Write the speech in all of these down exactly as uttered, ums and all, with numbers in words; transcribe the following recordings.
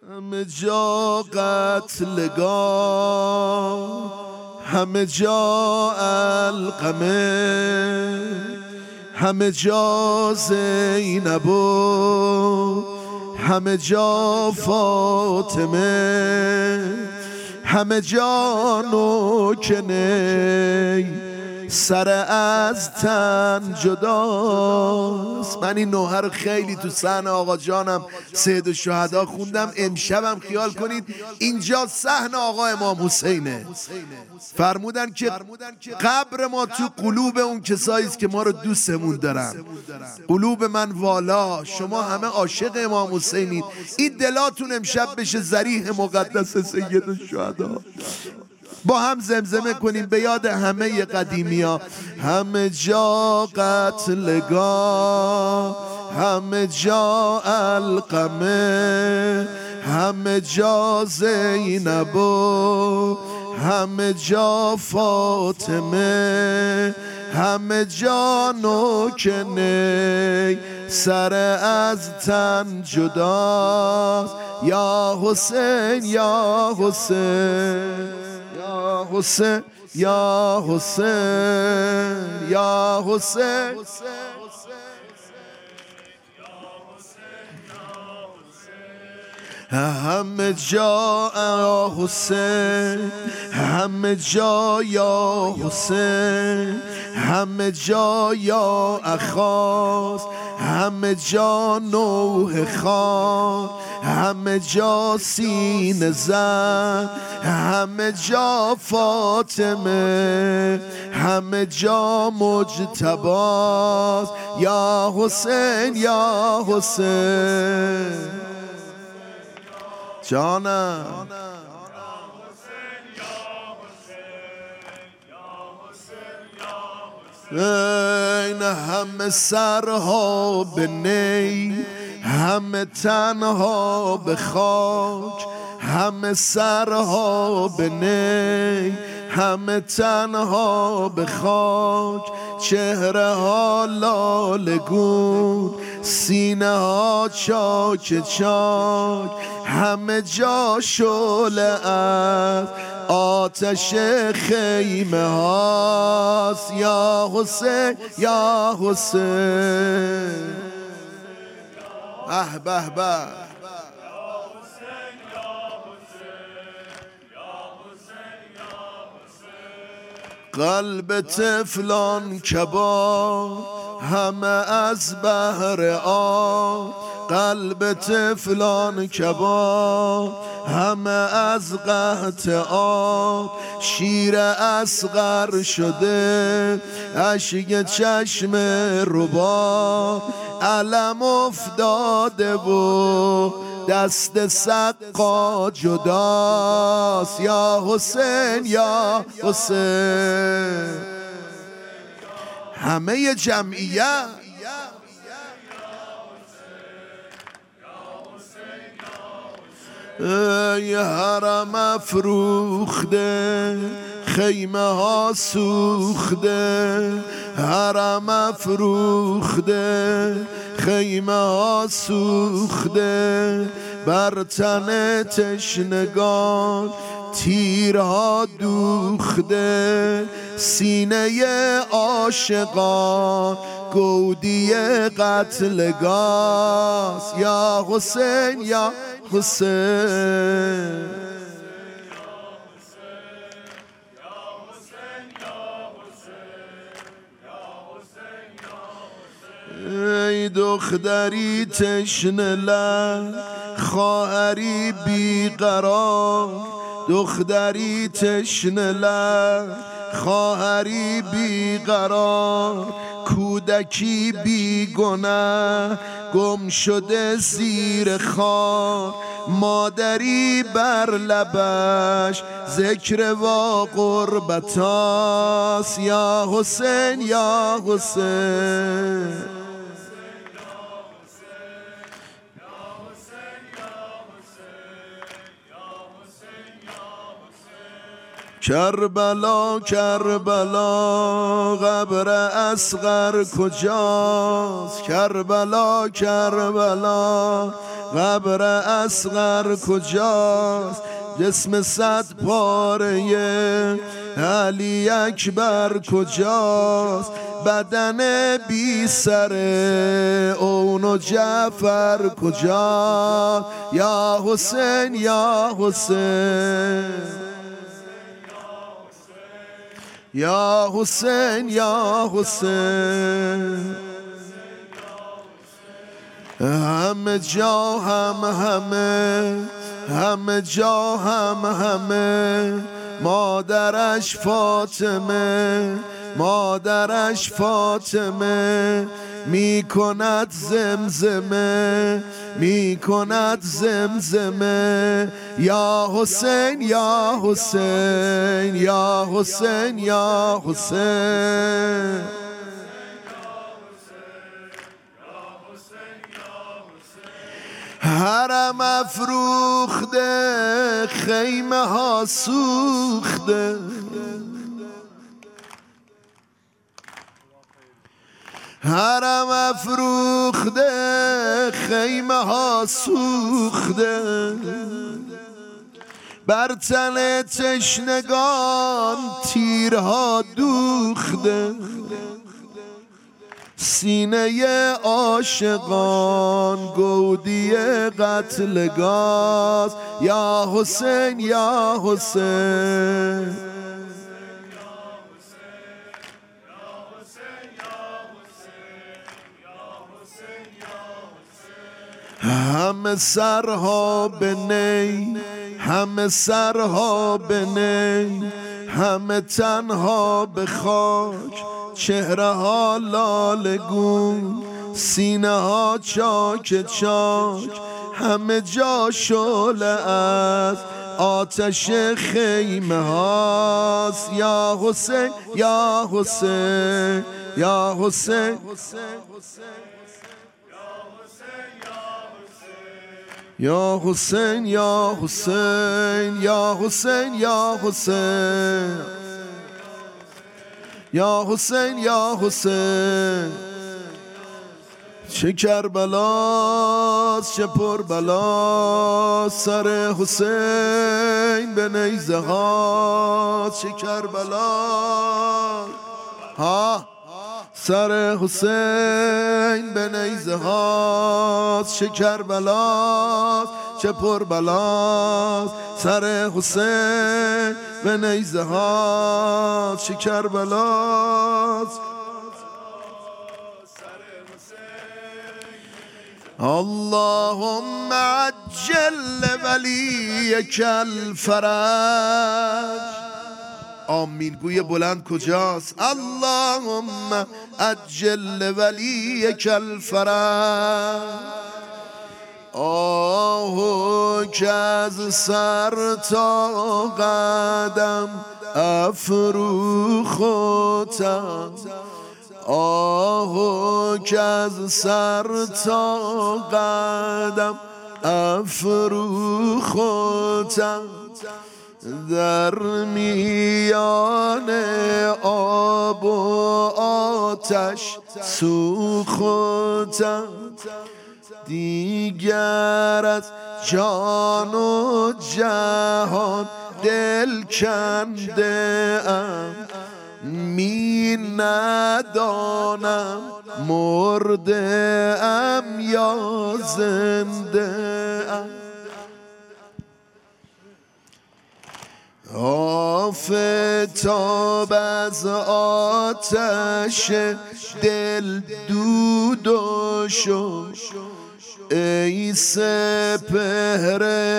همه جا قتلگاه، همه جا علقمه، همه جا زینب و همه جا فاطمه، همه جا نوکنه سر از تن جداست. من این نوحه رو خیلی تو صحن آقا جانم سید الشهدا خوندم. امشبم خیال کنید اینجا صحن آقا امام حسینه. فرمودن که قبر ما تو قلوب اون کسایی است که ما رو دوستمون دارن. قلوب من والا، شما همه عاشق امام حسینید. این دلاتون امشب بشه ضریح مقدس سید الشهدا. با هم زمزمه کنیم به یاد همه قدیمی ها. همه جا قتلگاه، همه جا علقمه، همه جا زینب و همه جا فاطمه، همه جا نوکنه سر از تن جداست. یا حسین یا حسین یا حسین یا حسین یا حسین. همه جا یا حسین، همه جا یا حسین، همه جا یا اخاس، همه جا نوح خان، همه جا سینه زن، همه جا فاطمه، همه جا مجتباست. یا حسین یا حسین جانم. این همه سرها به نی، همه تنها به خاک، همه سرها به نی، همه تنها به خاک. چهره ها لالگون، سینه ها چاک چاک، همه جا شعله از آتش خیمه هاست. یا حسین یا حسین. به به به. قلب طفلان کباب همه از بحر آب، قلب طفلان کباب همه از قحط آب. شیر اصغر شده اشک چشم رباب، علم افتاده و دست سقا جداست. یا حسین یا حسین. همه جمعیت ای حرم افروخته، خیمه ها سوخته، حرم افروخته، خیمه ها سوخته. بر تن تشنگان تیرها دوخته، سینه عاشقان گودی قتلگاست. یا حسین یا حسین. ای دختری تشنه لب، خواهری بیقرار، دختری تشنه لب، خواهری بیقرار. کودکی بیگناه گم شده زیر خاک، مادری بر لبش ذکر و قربتاست. یا حسین یا حسین. کربلا کربلا قبر اصغر کجاست؟ کربلا کربلا قبر اصغر کجاست؟ جسم صد پاره علی اکبر کجاست؟ بدن بی سر اون و جعفر کجاست؟ یا حسین یا حسین یا حسین یا حسین. همه جا هم همه همه جا هم همه مادرش فاطمه مادرش فاطمه میکند زمزمه میکند زمزمه یا حسین یا حسین یا حسین یا حسین. حرم افروخته خیمه ها سوخته حرم افروخته خیمه ها سوخته بر تن تشنگان تیرها دوخته سینه عاشقان گودی قتلگاست یا حسین یا حسین. همه سرها به نی همه سرها به نی همه تنها به خاک چهره ها لالگون سینه ها چاک چاک همه جا شعله از آتش خیمه هاست یا حسین یا حسین یا حسین یا حسین یا حسین یا حسین یا حسین یا حسین یا حسین. چه کربلاست چه پر بلاست سر حسین به نیزه ها. چه کربلاست ها سر حسین به نیزه هاست. چه کربلاست چه پر بلاست سر حسین به نیزه هاست. چه کربلاست اللهم عجل ولیک الفرج. آمین گوی بلند کجاست؟ اللهم عجل ولیک الفرج. آه که از سر تا قدم افروختم آه که از سر تا قدم افروختم در میان آب و آتش سوختم دیگر از جان و جهان دل کنده ام می ندانم مرده ام یا زنده ام. آفتاب از آتش دل دود و شد ای سپهر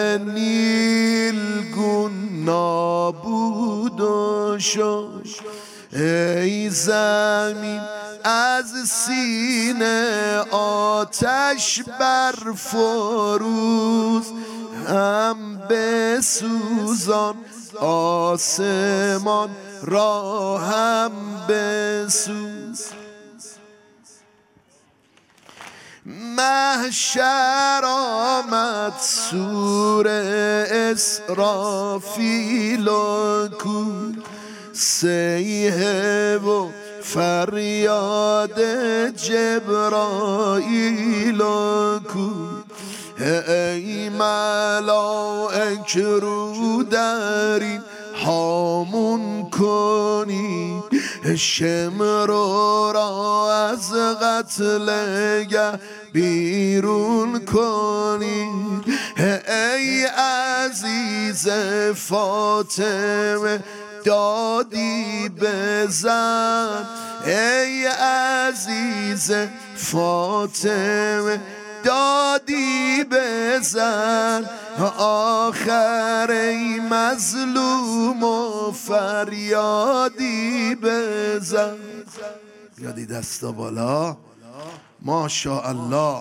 نیلگون نابود و شد ای زمین از سینه آتش برفروز هم بسوزان آسمان را هم بسوز. محشر آمد سور اسرافیل و کور سیحه و فریاد جبرائیل و کور ای ملائک رو در این هامون کنی، شمر را از قتل گه بیرون کنی. ای عزیز فاطمه دادی بزن، ای عزیز فاطمه دادی بزن، آخر ای مظلوم و فریادی بزن. یادی دستا بالا، ماشاءالله.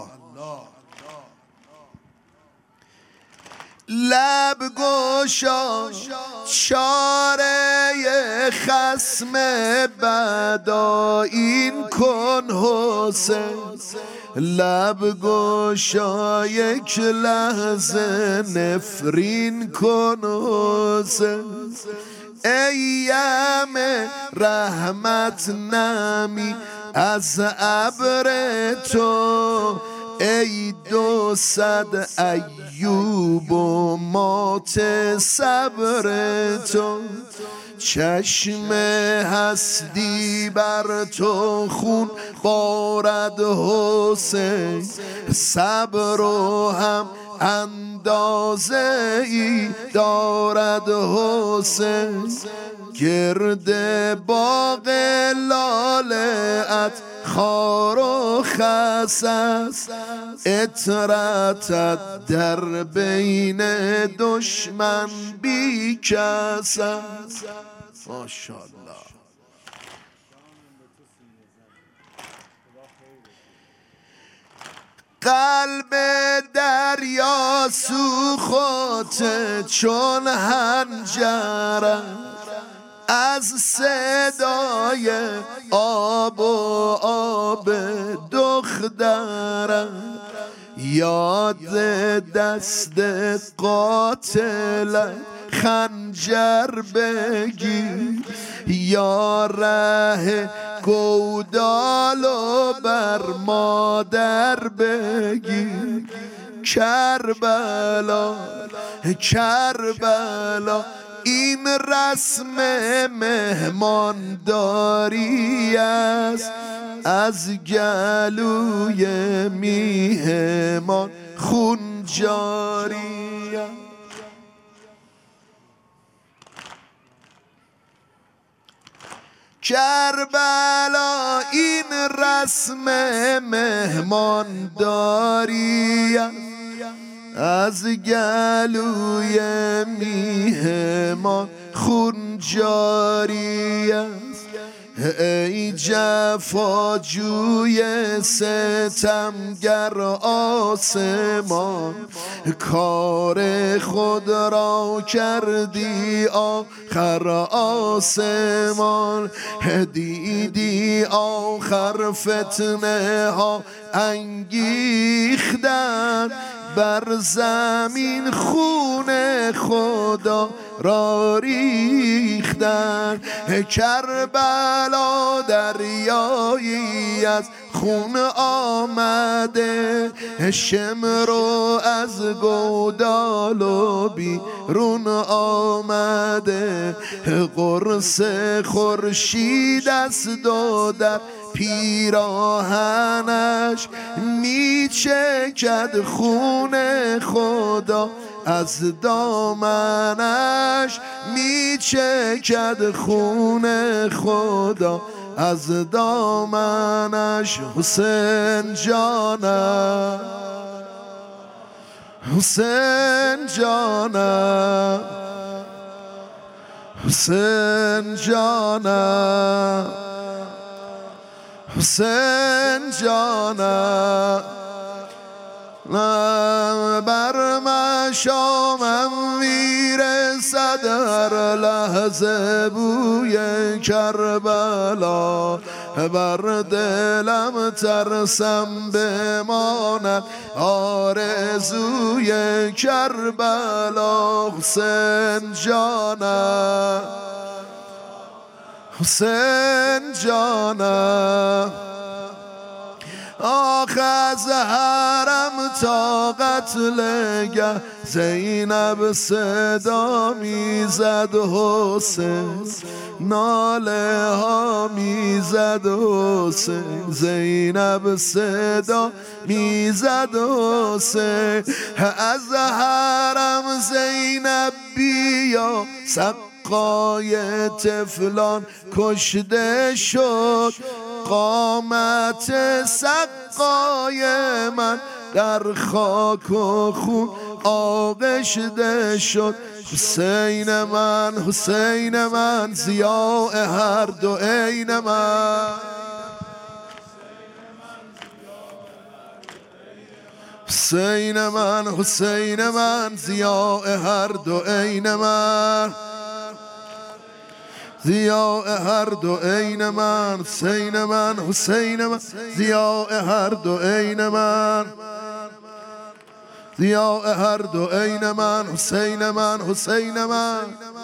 لب گشا چاره خصم بدا این کن حسین، لب گشا یک لحظه نفرین کن حسین. ایم رحمت نمی از ابر تو، ای دو صد ایوب و مات صبر تو. چشم هستی بر تو خون بارد حسین، صبر و هم اندازه ای دارد حسین. گرد باغ لاله ات خار و خس است، اطرتت در بین دشمن بی کس است. ماشاءالله. قلب دریا سوخت چون حنجره، از صدای آب و آب دخترم. یاد دست قاتل خنجر بگیر، یا ره گودالو بر مادر بگیر. کربلا کربلا این رسم مهمانداری است، از گلوی میهمان خون جاری است. کربلا این رسم مهمانداری است، از گلوی میهمان خون جاری است. ای جفاجوی ستمگر آسمان، کار خود را کردی آخر آسمان. دیدی آخر فتنه ها انگیختن، بر زمین خون خدا را ریختن. کربلا دریایی از خون آمده، شمرو از گودالو بیرون آمده. قرص خورشید است و در پیراهنش میچکد خون خدا، از دامنش میچکد خون خدا، از دامنش. حسین جانم حسین جانم حسین جانم حسین جانم. بر مشامم میرسد هر لحظه بوی کربلا، بر دلم ترسم بماند آرزوی کربلا. حسین جانم حسین جانم آخ از حرم تا قتلگه زینب صدا میزد حسین، ناله ها میزد حسین، زینب صدا میزد حسین. از حرم زینب بیا سقای طفلان کشته شد، قامت سقای من در خاک و خون آغشته شد. حسین من حسین من ضیاء هر دو عین من، حسین من حسین من ضیاء هر دو عین من، ضیاء هر دو عین من، حسین من حسین من ضیاء هر دو عین من، ضیاء هر دو عین من، حسین من حسین من.